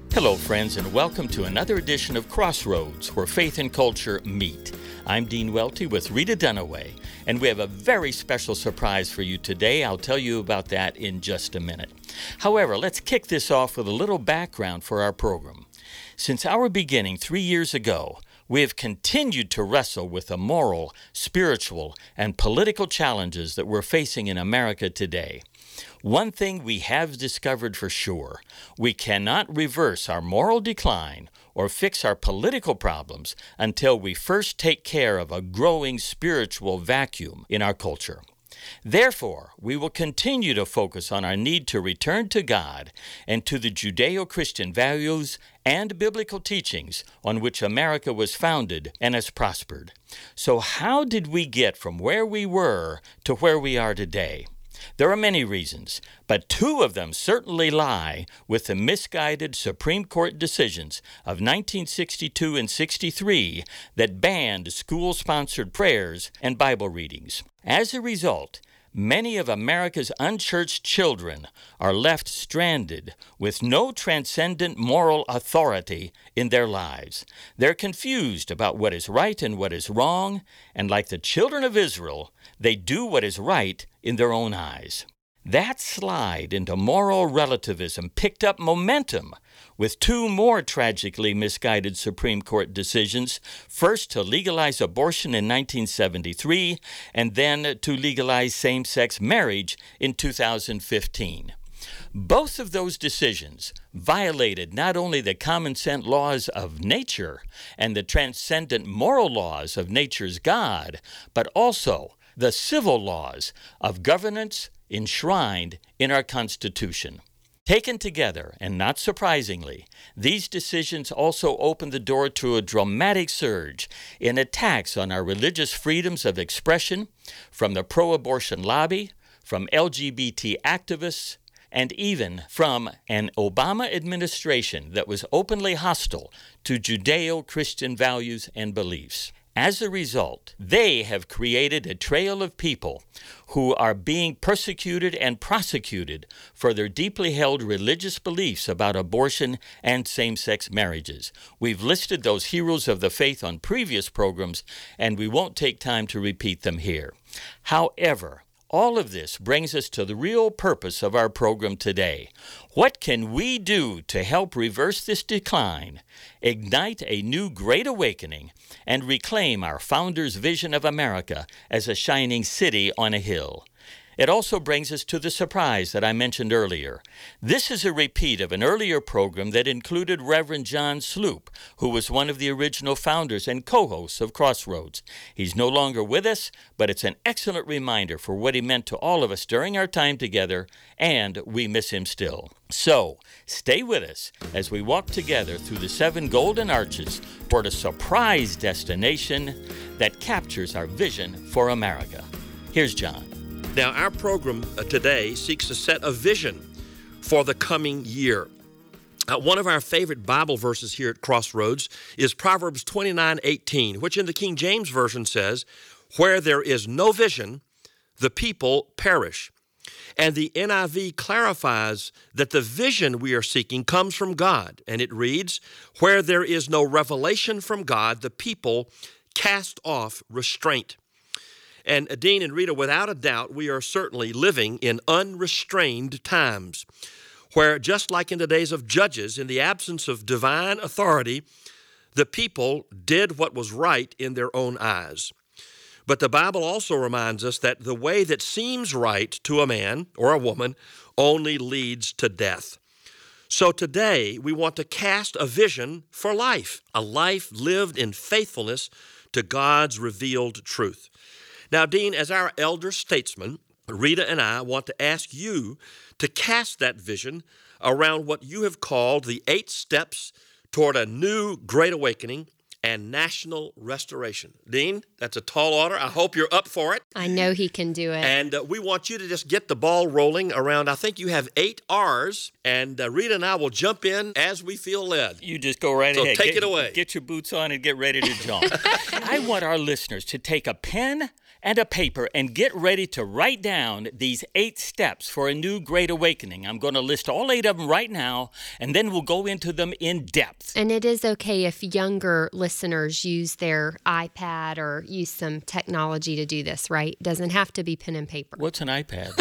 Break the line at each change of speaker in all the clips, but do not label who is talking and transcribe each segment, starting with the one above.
Hello, friends, and welcome to another edition of Crossroads, where faith and culture meet. I'm Dean Welty with Rita Dunaway, and we have a very special surprise for you today. I'll tell you about that in just a minute. However, let's kick this off with a little background for our program. Since our beginning 3 years ago, we have continued to wrestle with the moral, spiritual, and political challenges that we're facing in America today. One thing we have discovered for sure, we cannot reverse our moral decline or fix our political problems until we first take care of a growing spiritual vacuum in our culture. Therefore, we will continue to focus on our need to return to God and to the Judeo-Christian values and biblical teachings on which America was founded and has prospered. So how did we get from where we were to where we are today? There are many reasons, but two of them certainly lie with the misguided Supreme Court decisions of 1962 and 63 that banned school-sponsored prayers and Bible readings. As a result, many of America's unchurched children are left stranded with no transcendent moral authority in their lives. They're confused about what is right and what is wrong, and like the children of Israel, they do what is right in their own eyes. That slide into moral relativism picked up momentum with two more tragically misguided Supreme Court decisions, first to legalize abortion in 1973 and then to legalize same-sex marriage in 2015. Both of those decisions violated not only the common sense laws of nature and the transcendent moral laws of nature's God, but also the civil laws of governance enshrined in our Constitution. Taken together, and not surprisingly, these decisions also opened the door to a dramatic surge in attacks on our religious freedoms of expression from the pro-abortion lobby, from LGBT activists, and even from an Obama administration that was openly hostile to Judeo-Christian values and beliefs. As a result, they have created a trail of people who are being persecuted and prosecuted for their deeply held religious beliefs about abortion and same-sex marriages. We've listed those heroes of the faith on previous programs, and we won't take time to repeat them here. However, all of this brings us to the real purpose of our program today. What can we do to help reverse this decline, ignite a new great awakening, and reclaim our founders' vision of America as a shining city on a hill? It also brings us to the surprise that I mentioned earlier. This is a repeat of an earlier program that included Reverend John Sloop, who was one of the original founders and co-hosts of Crossroads. He's no longer with us, but it's an excellent reminder for what he meant to all of us during our time together, and we miss him still. So, stay with us as we walk together through the 7 golden arches toward a surprise destination that captures our vision for America. Here's John.
Now, our program today seeks to set a vision for the coming year. One of our favorite Bible verses here at Crossroads is Proverbs 29:18, which in the King James Version says, "Where there is no vision, the people perish." And the NIV clarifies that the vision we are seeking comes from God, and it reads, "Where there is no revelation from God, the people cast off restraint." And Dean and Rita, without a doubt, we are certainly living in unrestrained times, where just like in the days of Judges, in the absence of divine authority, the people did what was right in their own eyes. But the Bible also reminds us that the way that seems right to a man or a woman only leads to death. So today, we want to cast a vision for life, a life lived in faithfulness to God's revealed truth. Now, Dean, as our elder statesman, Rita and I want to ask you to cast that vision around what you have called the 8 steps toward a new great awakening and national restoration. Dean, that's a tall order. I hope you're up for it.
I know he can do it.
And we want you to just get the ball rolling around, I think you have 8 R's, and Rita and I will jump in as we feel led.
You just go right ahead.
So take it away.
Get your boots on and get ready to jump. I want our listeners to take a pen and a paper and get ready to write down these 8 steps for a new great awakening. I'm going to list all 8 of them right now, and then we'll go into them in depth.
And it is okay if younger listeners use their iPad or use some technology to do this, right? It doesn't have to be pen and paper.
What's an iPad?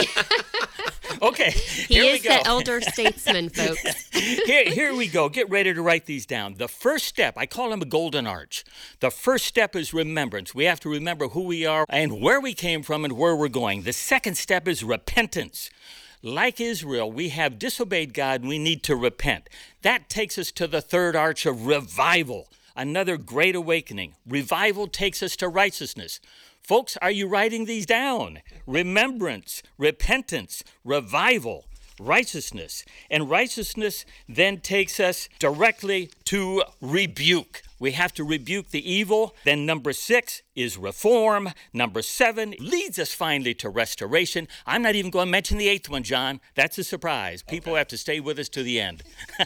Okay,
He is the elder statesman, folks.
Here we go. Get ready to write these down. The first step, I call them a golden arch. The first step is remembrance. We have to remember who we are and where we came from and where we're going. The second step is repentance. Like Israel, we have disobeyed God and we need to repent. That takes us to the third arch of revival, another great awakening. Revival takes us to righteousness. Folks, are you writing these down? Remembrance, repentance, revival, righteousness. And righteousness then takes us directly to rebuke. We have to rebuke the evil. Then number 6 is reform. Number 7 leads us finally to restoration. I'm not even going to mention the 8th one, John. That's a surprise. People have to stay with us to the end.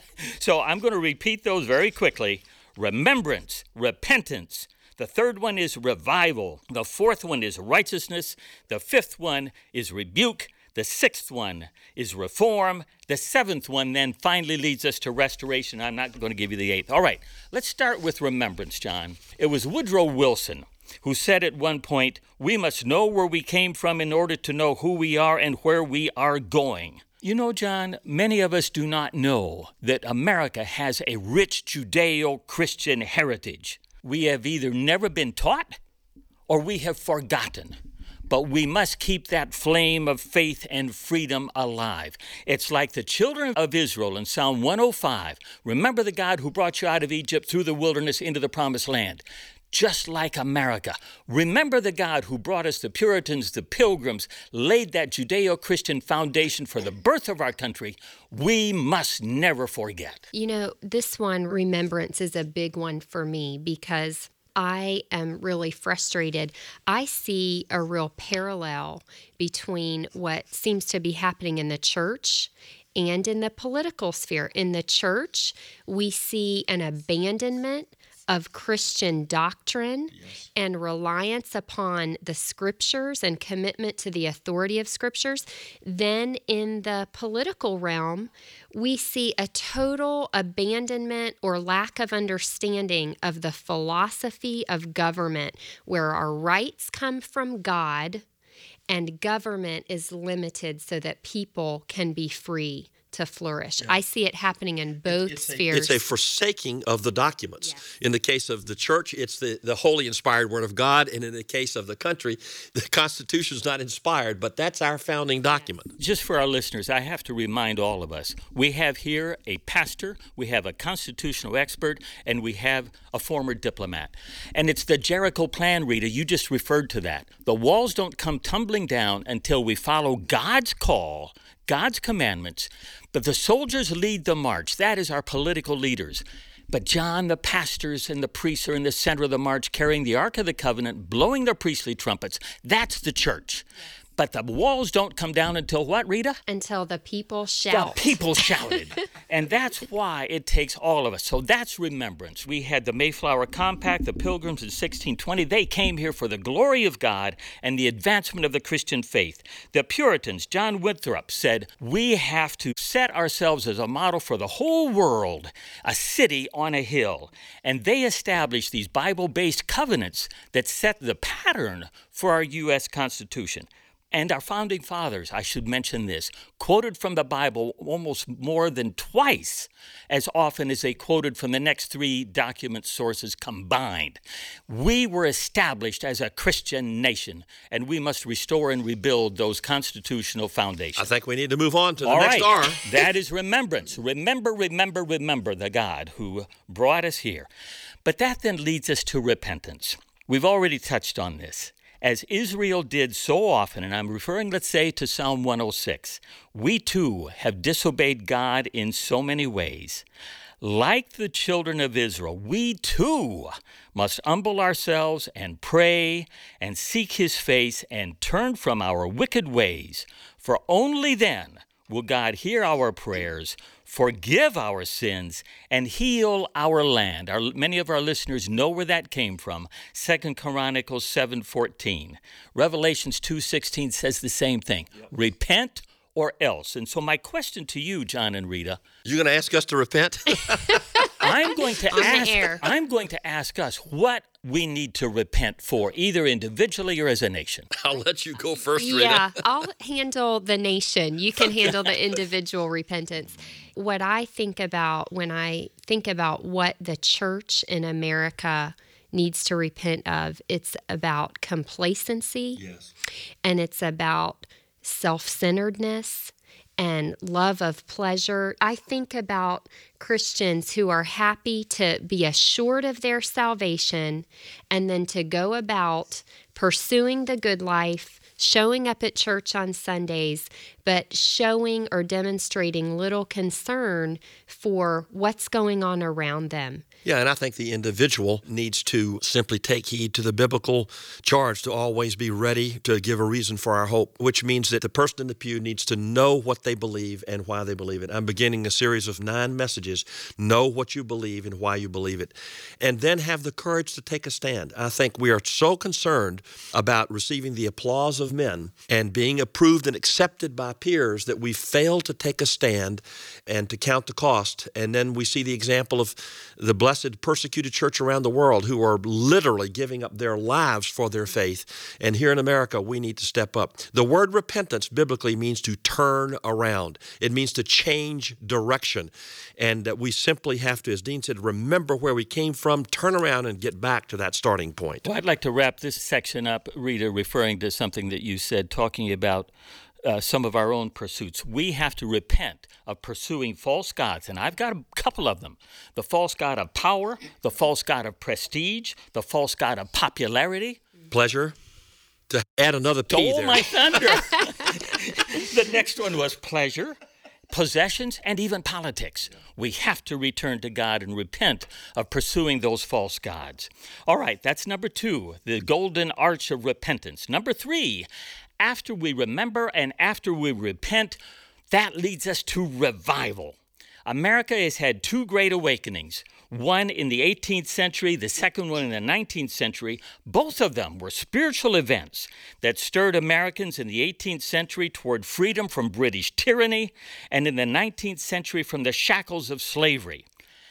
So I'm going to repeat those very quickly. Remembrance, repentance. The third one is revival. The fourth one is righteousness. The fifth one is rebuke. The sixth one is reform. The seventh one then finally leads us to restoration. I'm not going to give you the 8th. All right, let's start with remembrance, John. It was Woodrow Wilson who said at one point, "We must know where we came from in order to know who we are and where we are going." You know, John, many of us do not know that America has a rich Judeo-Christian heritage. We have either never been taught or we have forgotten. But we must keep that flame of faith and freedom alive. It's like the children of Israel in Psalm 105. Remember the God who brought you out of Egypt through the wilderness into the promised land. Just like America. Remember the God who brought us the Puritans, the Pilgrims, laid that Judeo-Christian foundation for the birth of our country. We must never forget.
You know, this one, remembrance, is a big one for me because I am really frustrated. I see a real parallel between what seems to be happening in the church and in the political sphere. In the church, we see an abandonment of Christian doctrine and reliance upon the scriptures and commitment to the authority of scriptures. Then in the political realm, we see a total abandonment or lack of understanding of the philosophy of government, where our rights come from God and government is limited so that people can be free to flourish. Yeah. I see it happening in both spheres.
It's a forsaking of the documents. Yes. In the case of the church, it's the holy inspired word of God. And in the case of the country, the Constitution is not inspired, but that's our founding document.
Just for our listeners, I have to remind all of us, we have here a pastor, we have a constitutional expert, and we have a former diplomat. And it's the Jericho Plan, Rita. You just referred to that. The walls don't come tumbling down until we follow God's call, God's commandments, but the soldiers lead the march. That is our political leaders. But John, the pastors and the priests are in the center of the march, carrying the Ark of the Covenant, blowing their priestly trumpets. That's the church. But the walls don't come down until what, Rita?
Until the people shout.
The people shouted. And that's why it takes all of us. So that's remembrance. We had the Mayflower Compact, the Pilgrims in 1620. They came here for the glory of God and the advancement of the Christian faith. The Puritans, John Winthrop, said, we have to set ourselves as a model for the whole world, a city on a hill. And they established these Bible-based covenants that set the pattern for our U.S. Constitution. And our founding fathers, I should mention this, quoted from the Bible almost more than twice as often as they quoted from the next 3 document sources combined. We were established as a Christian nation, and we must restore and rebuild those constitutional foundations.
I think we need to move on to the next R.
That is remembrance. Remember the God who brought us here. But that then leads us to repentance. We've already touched on this. As Israel did so often, and I'm referring, let's say, to Psalm 106, we too have disobeyed God in so many ways. Like the children of Israel, we too must humble ourselves and pray and seek his face and turn from our wicked ways, for only then will God hear our prayers, forgive our sins, and heal our land. Many of our listeners know where that came from. 2 Chronicles 7:14. Revelations 2:16 says the same thing. Yep. Repent or else. And so my question to you, John and Rita.
You're going to ask us to repent?
I'm going to ask us what we need to repent for, either individually or as a nation.
I'll let you go first, Rita.
Yeah, I'll handle the nation. You can handle the individual repentance. What I think about when I think about what the church in America needs to repent of, it's about complacency.
Yes.
And it's about self-centeredness and love of pleasure. I think about Christians who are happy to be assured of their salvation and then to go about pursuing the good life, showing up at church on Sundays, but showing or demonstrating little concern for what's going on around them.
Yeah, and I think the individual needs to simply take heed to the biblical charge to always be ready to give a reason for our hope, which means that the person in the pew needs to know what they believe and why they believe it. I'm beginning a series of 9 messages. Know what you believe and why you believe it. And then have the courage to take a stand. I think we are so concerned about receiving the applause of men and being approved and accepted by peers that we fail to take a stand and to count the cost. And then we see the example of the blessed persecuted church around the world who are literally giving up their lives for their faith. And here in America, we need to step up. The word repentance biblically means to turn around. It means to change direction. And we simply have to, as Dean said, remember where we came from, turn around and get back to that starting point.
Well, I'd like to wrap this section up, Rita, referring to something that you said, talking about some of our own pursuits. We have to repent of pursuing false gods, and I've got a couple of them. The false god of power, the false god of prestige, the false god of popularity.
Pleasure. To add another P there.
Oh, my thunder. The next one was pleasure, possessions, and even politics. We have to return to God and repent of pursuing those false gods. All right, that's number 2, the golden arch of repentance. Number 3, after we remember and after we repent, that leads us to revival. America has had 2 great awakenings, one in the 18th century, the second one in the 19th century. Both of them were spiritual events that stirred Americans in the 18th century toward freedom from British tyranny, and in the 19th century from the shackles of slavery.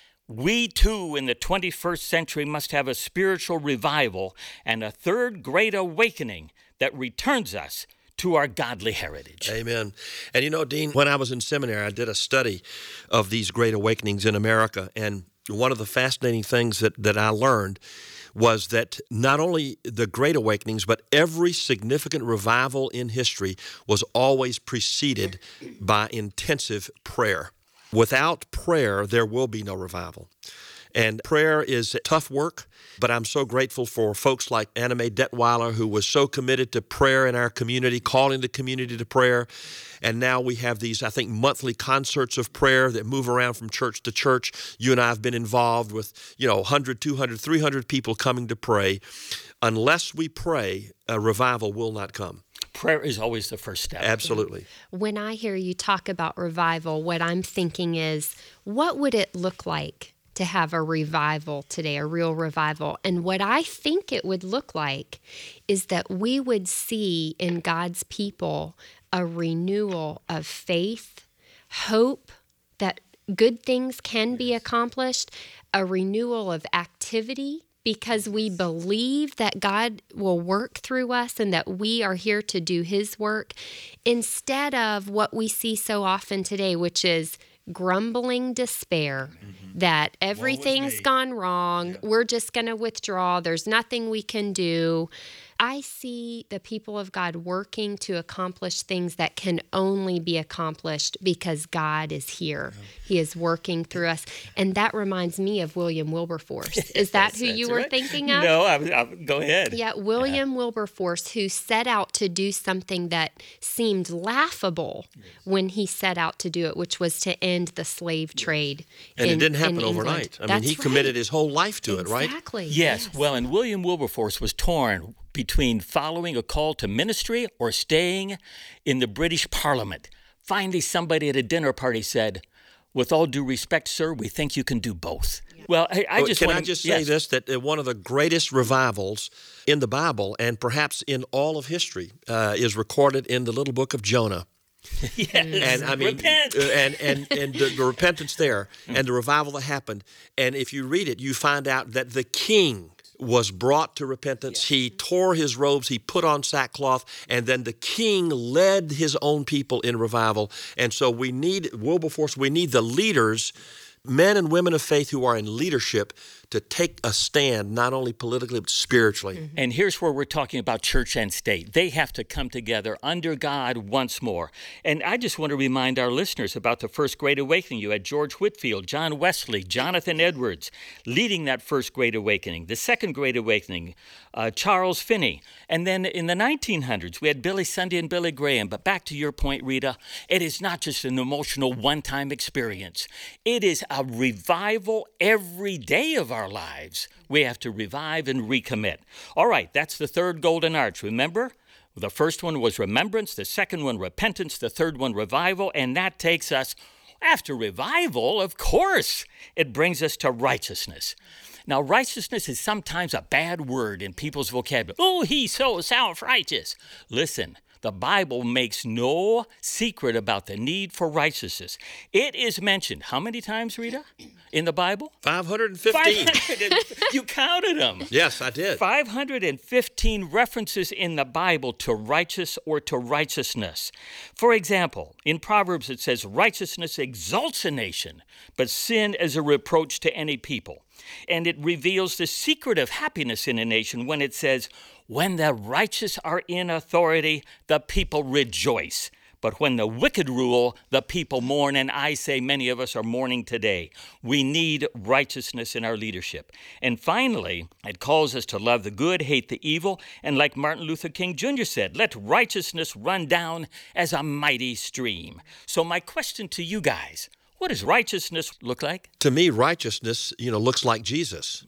We, too, in the 21st century must have a spiritual revival and a 3rd great awakening that returns us to our godly heritage.
Amen. And you know, Dean, when I was in seminary, I did a study of these great awakenings in America. And one of the fascinating things that I learned was that not only the great awakenings, but every significant revival in history was always preceded by intensive prayer. Without prayer, there will be no revival. And prayer is tough work, but I'm so grateful for folks like Anna Mae Detweiler, who was so committed to prayer in our community, calling the community to prayer. And now we have these, I think, monthly concerts of prayer that move around from church to church. You and I have been involved with, 100, 200, 300 people coming to pray. Unless we pray, a revival will not come.
Prayer is always the first step.
Absolutely.
When I hear you talk about revival, what I'm thinking is, what would it look like to have a revival today, a real revival? And what I think it would look like is that we would see in God's people a renewal of faith, hope that good things can be accomplished, a renewal of activity, because we believe that God will work through us and that we are here to do His work, instead of what we see so often today, which is grumbling despair, that everything's gone wrong, we're just going to withdraw, there's nothing we can do. I see the people of God working to accomplish things that can only be accomplished because God is here. He is working through us. And that reminds me of William Wilberforce. Is that who you were thinking of?
No, go ahead.
Yeah, William Wilberforce, who set out to do something that seemed laughable when he set out to do it, which was to end the slave trade.
And it didn't happen overnight. I mean, he committed his whole life to it, right?
Exactly.
Yes. Well, and William Wilberforce was torn between following a call to ministry or staying in the British Parliament. Finally, somebody at a dinner party said, With all due respect, sir, we think you can do both. Well, I just
Can
want
I just say this, that one of the greatest revivals in the Bible, and perhaps in all of history, is recorded in the little book of Jonah.
Yes.
And I mean,
Repent.
and the repentance there, and the revival that happened. And if you read it, you find out that the king was brought to repentance. He tore his robes, he put on sackcloth, and then the king led his own people in revival. And so we need Wilberforce. We need the leaders, men and women of faith who are in leadership, to take a stand, not only politically, but spiritually.
And here's where we're talking about church and state. They have to come together under God once more. And I just want to remind our listeners about the First Great Awakening. You had George Whitefield, John Wesley, Jonathan Edwards leading that First Great Awakening. The Second Great Awakening, Charles Finney. And then in the 1900s, we had Billy Sunday and Billy Graham. But back to your point, Rita, it is not just an emotional one-time experience. It is a revival every day of our lives. We have to revive and recommit. All right, that's the third golden arch. Remember? The first one was remembrance, the second one repentance, the third one revival, and that takes us, after revival, of course, it brings us to righteousness. Now, righteousness is sometimes a bad word in people's vocabulary. Oh, he's so self-righteous. Listen, the Bible makes no secret about the need for righteousness. It is mentioned, how many times, Rita, in the Bible?
515.
You counted them.
Yes, I did.
515 references in the Bible to righteous or to righteousness. For example, in Proverbs it says, righteousness exalts a nation, but sin is a reproach to any people. And it reveals the secret of happiness in a nation when it says, when the righteous are in authority, the people rejoice. But when the wicked rule, the people mourn, and I say many of us are mourning today. We need righteousness in our leadership. And finally, it calls us to love the good, hate the evil, and like Martin Luther King Jr. said, let righteousness run down as a mighty stream. So my question to you guys, what does righteousness look like?
To me, righteousness, looks like Jesus.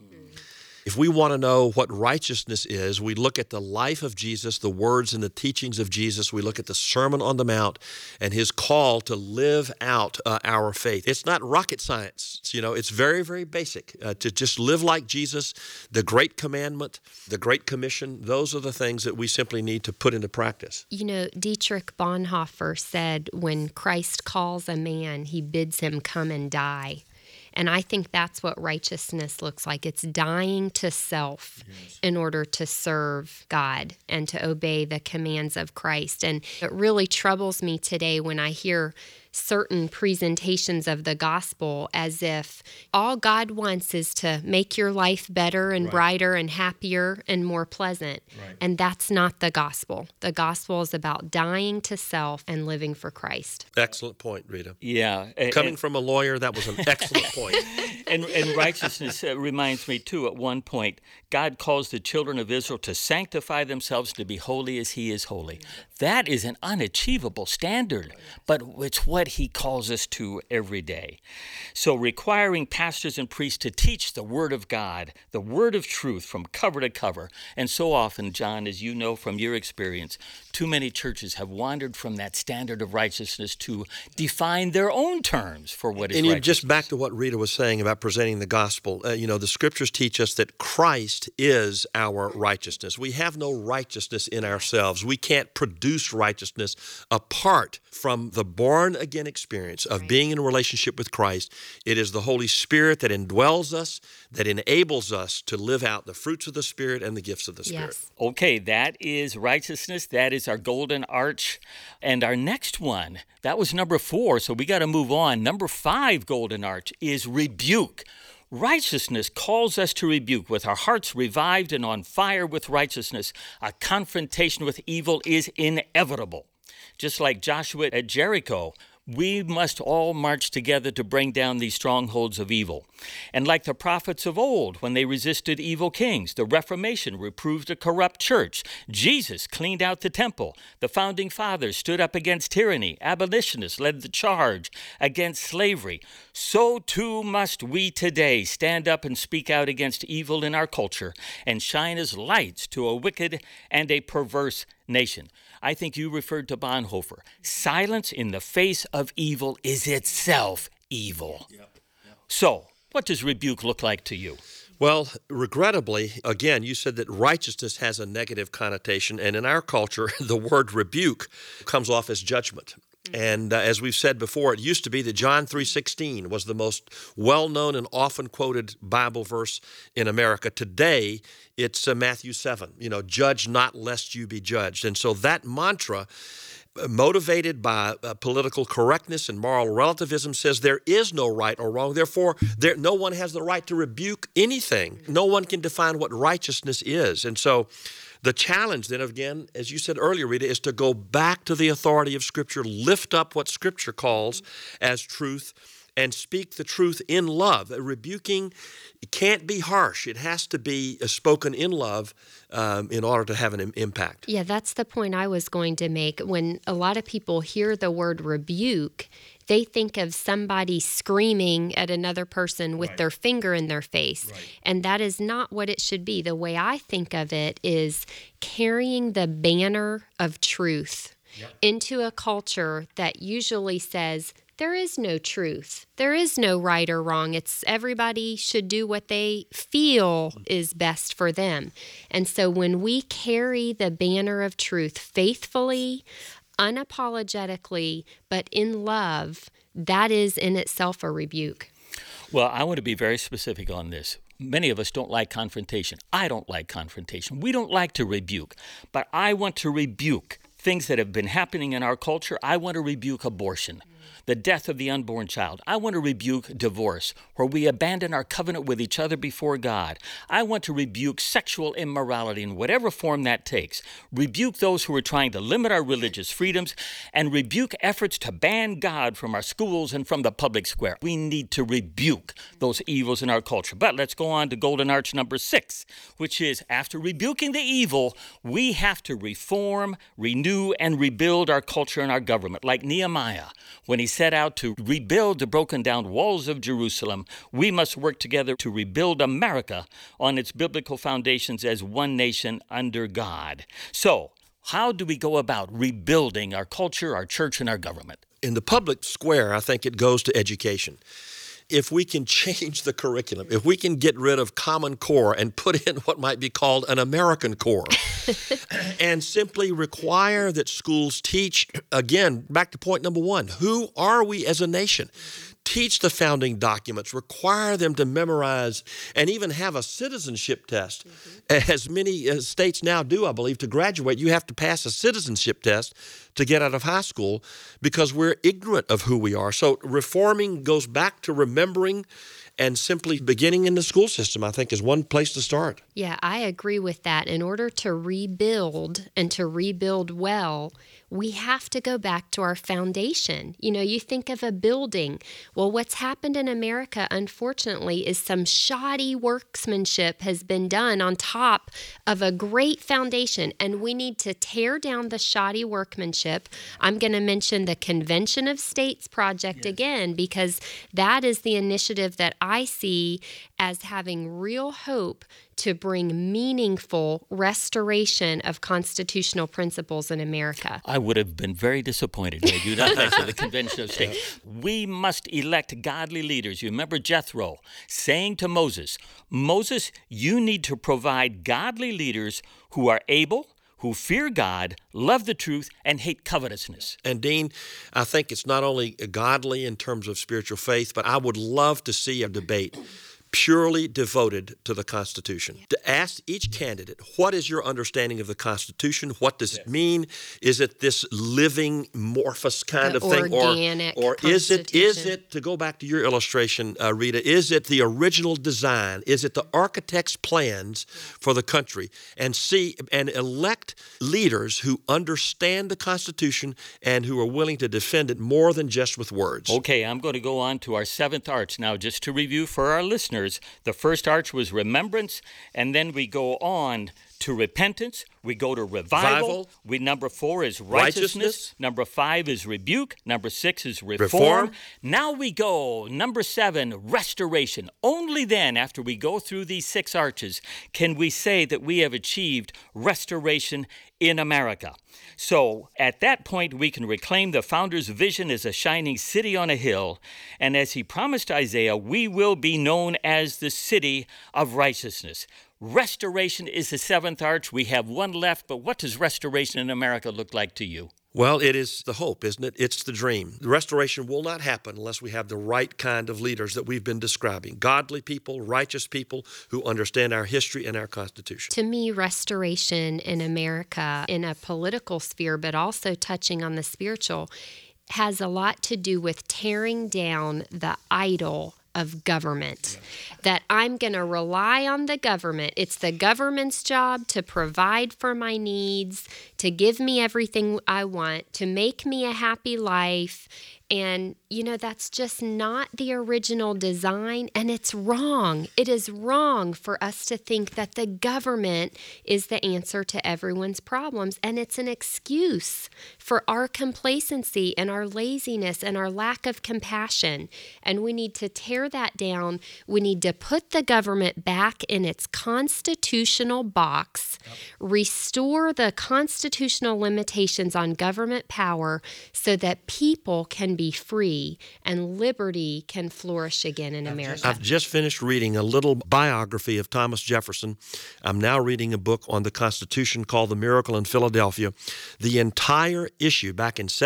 If we want to know what righteousness is, we look at the life of Jesus, the words and the teachings of Jesus. We look at the Sermon on the Mount and his call to live out our faith. It's not rocket science. It's very, very basic. To just live like Jesus, the great commandment, the great commission, those are the things that we simply need to put into practice.
Dietrich Bonhoeffer said, when Christ calls a man, he bids him come and die. And I think that's what righteousness looks like. It's dying to self in order to serve God and to obey the commands of Christ. And it really troubles me today when I hear certain presentations of the gospel as if all God wants is to make your life better and brighter and happier and more pleasant. Right. And that's not the gospel. The gospel is about dying to self and living for Christ.
Excellent point, Rita.
Yeah.
Coming from a lawyer, that was an excellent point.
And righteousness reminds me, too, at one point, God calls the children of Israel to sanctify themselves to be holy as he is holy. That is an unachievable standard, but it's what he calls us to every day. So requiring pastors and priests to teach the Word of God, the Word of truth from cover to cover. And so often, John, as you know from your experience, too many churches have wandered from that standard of righteousness to define their own terms for what is righteousness.
And just back to what Rita was saying about presenting the gospel, the scriptures teach us that Christ is our righteousness. We have no righteousness in ourselves. We can't produce righteousness apart from the born-again experience of being in a relationship with Christ. It is the Holy Spirit that indwells us, that enables us to live out the fruits of the Spirit and the gifts of the Spirit.
Yes.
Okay, that is righteousness. That is our golden arch. And our next one, that was number 4, so we got to move on. Number 5 golden arch is rebuke. Righteousness calls us to rebuke. With our hearts revived and on fire with righteousness, a confrontation with evil is inevitable. Just like Joshua at Jericho, we must all march together to bring down these strongholds of evil. And like the prophets of old, when they resisted evil kings, the Reformation reproved a corrupt church. Jesus cleaned out the temple. The founding fathers stood up against tyranny. Abolitionists led the charge against slavery. So too must we today stand up and speak out against evil in our culture and shine as lights to a wicked and a perverse nation. I think you referred to Bonhoeffer. Silence in the face of evil is itself evil. So, what does rebuke look like to you?
Well, regrettably, again, you said that righteousness has a negative connotation, and in our culture, the word rebuke comes off as judgment. And as we've said before, it used to be that John 3:16 was the most well-known and often quoted Bible verse in America. Today, it's Matthew 7, judge not lest you be judged. And so that mantra, motivated by political correctness and moral relativism, says there is no right or wrong. Therefore, no one has the right to rebuke anything. No one can define what righteousness is. And so the challenge then, again, as you said earlier, Rita, is to go back to the authority of Scripture, lift up what Scripture calls as truth, and speak the truth in love. Rebuking can't be harsh. It has to be spoken in love in order to have an impact.
Yeah, that's the point I was going to make. When a lot of people hear the word rebuke, they think of somebody screaming at another person with their finger in their face. And that is not what it should be. The way I think of it is carrying the banner of truth into a culture that usually says, there is no truth. There is no right or wrong. It's everybody should do what they feel is best for them. And so when we carry the banner of truth faithfully, unapologetically, but in love, that is in itself a rebuke.
Well, I want to be very specific on this. Many of us don't like confrontation. I don't like confrontation. We don't like to rebuke, but I want to rebuke things that have been happening in our culture. I want to rebuke abortion, the death of the unborn child. I want to rebuke divorce, where we abandon our covenant with each other before God. I want to rebuke sexual immorality in whatever form that takes. Rebuke those who are trying to limit our religious freedoms, and rebuke efforts to ban God from our schools and from the public square. We need to rebuke those evils in our culture. But let's go on to Golden Arch number 6, which is, after rebuking the evil, we have to reform, renew, and rebuild our culture and our government. Like Nehemiah, when he set out to rebuild the broken down walls of Jerusalem, we must work together to rebuild America on its biblical foundations as one nation under God. So, how do we go about rebuilding our culture, our church, and our government?
In the public square, I think it goes to education. If we can change the curriculum, if we can get rid of Common Core and put in what might be called an American Core, and simply require that schools teach, again, back to point number 1, who are we as a nation? Teach the founding documents, require them to memorize, and even have a citizenship test. As many states now do, I believe, to graduate, you have to pass a citizenship test to get out of high school because we're ignorant of who we are. So reforming goes back to remembering, and simply beginning in the school system, I think, is one place to start.
Yeah, I agree with that. In order to rebuild and to rebuild well, we have to go back to our foundation. You think of a building. Well, what's happened in America, unfortunately, is some shoddy workmanship has been done on top of a great foundation, and we need to tear down the shoddy workmanship. I'm going to mention the Convention of States project again, because that is the initiative that I see as having real hope to bring meaningful restoration of constitutional principles in America.
I would have been very disappointed had you not mentioned the Convention of States. We must elect godly leaders. You remember Jethro saying to Moses, Moses, you need to provide godly leaders who are able, who fear God, love the truth, and hate covetousness.
And Dean, I think it's not only godly in terms of spiritual faith, but I would love to see a debate purely devoted to the Constitution. To ask each candidate, what is your understanding of the Constitution? What does it mean? Is it this living, amorphous kind of thing? Or is it, to go back to your illustration, Rita, is it the original design? Is it the architect's plans for the country? And elect leaders who understand the Constitution and who are willing to defend it more than just with words.
Okay, I'm going to go on to our 7th arch now, just to review for our listeners. The first arch was remembrance, and then we go on to repentance. We go to revival. Number 4 is righteousness. Number 5 is rebuke. Number 6 is reform. Now we go, number 7, restoration. Only then, after we go through these 6 arches, can we say that we have achieved restoration in America. So at that point, we can reclaim the founder's vision as a shining city on a hill. And as he promised Isaiah, we will be known as the city of righteousness. Restoration is the 7th arch. We have one left, but what does restoration in America look like to you?
Well, it is the hope, isn't it? It's the dream. The restoration will not happen unless we have the right kind of leaders that we've been describing. Godly people, righteous people who understand our history and our Constitution.
To me, restoration in America, in a political sphere, but also touching on the spiritual, has a lot to do with tearing down the idol of government, that I'm going to rely on the government. It's the government's job to provide for my needs, to give me everything I want, to make me a happy life. And, that's just not the original design, and it's wrong. It is wrong for us to think that the government is the answer to everyone's problems, and it's an excuse for our complacency and our laziness and our lack of compassion. And we need to tear that down. We need to put the government back in its constitutional box, restore the constitutional limitations on government power so that people can be free and liberty can flourish again in America.
I've just finished reading a little biography of Thomas Jefferson. I'm now reading a book on the Constitution called The Miracle in Philadelphia. The entire issue back in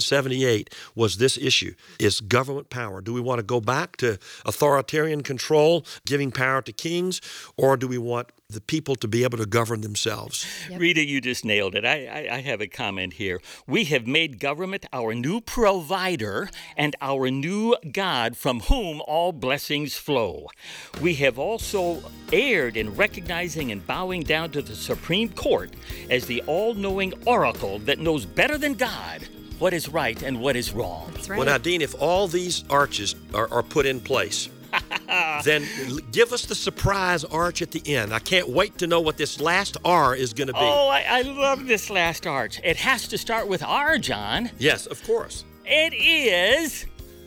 1778 was this issue: is government power. Do we want to go back to authoritarian control, giving power to kings, or do we want the people to be able to govern themselves?
Yep.
Rita, you just nailed it. I have a comment here. We have made government our new provider and our new God from whom all blessings flow. We have also erred in recognizing and bowing down to the Supreme Court as the all-knowing oracle that knows better than God what is right and what is wrong.
That's right.
Well, now, Dean, if all these arches are put in place, then give us the surprise arch at the end. I can't wait to know what this last R is going to be.
Oh, I love this last arch. It has to start with R, John.
Yes, of course.
It is...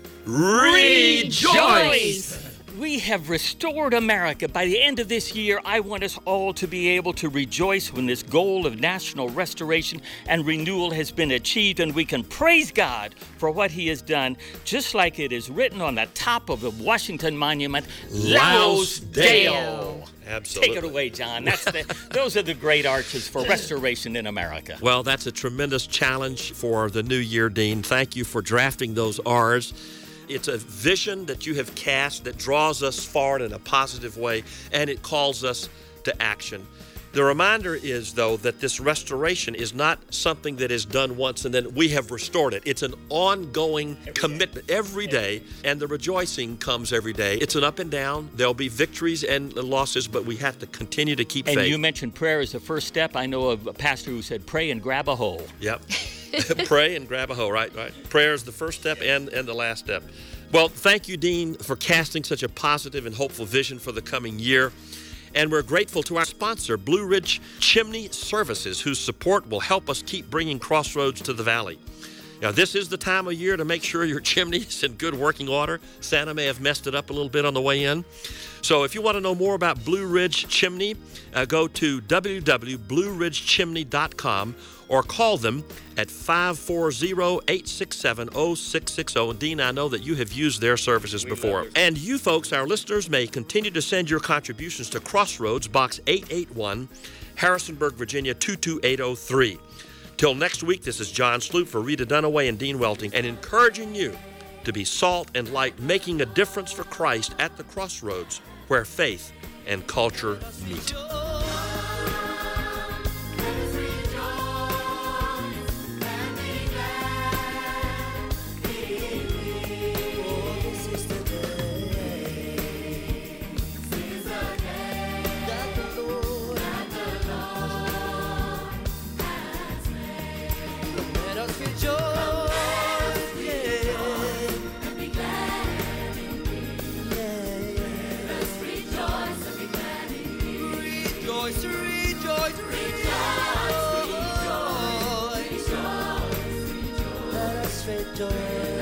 Rejoice!
We have restored America. By the end of this year, I want us all to be able to rejoice when this goal of national restoration and renewal has been achieved, and we can praise God for what He has done, just like it is written on the top of the Washington Monument, Laus Deo.
Absolutely.
Take it away, John. Those are the great arches for restoration in America.
Well, that's a tremendous challenge for the new year, Dean. Thank you for drafting those R's. It's a vision that you have cast that draws us forward in a positive way, and it calls us to action. The reminder is, though, that this restoration is not something that is done once and then we have restored it. It's an ongoing commitment every day, and the rejoicing comes every day. It's an up and down. There'll be victories and losses, but we have to continue to keep faith.
And you mentioned prayer as the first step. I know of a pastor who said, pray and grab a hoe.
Yep. Pray and grab a hoe, right? Prayer is the first step and the last step. Well, thank you, Dean, for casting such a positive and hopeful vision for the coming year. And we're grateful to our sponsor, Blue Ridge Chimney Services, whose support will help us keep bringing Crossroads to the valley. Now, this is the time of year to make sure your chimney is in good working order. Santa may have messed it up a little bit on the way in. So if you want to know more about Blue Ridge Chimney, go to www.blueridgechimney.com or call them at 540-867-0660. And Dean, I know that you have used their services before. And you folks, our listeners, may continue to send your contributions to Crossroads, Box 881, Harrisonburg, Virginia 22803. Till next week, this is John Sloop for Rita Dunaway and Dean Welting, and encouraging you to be salt and light, making a difference for Christ at the crossroads where faith and culture meet.
Rejoice, rejoice. rejoice.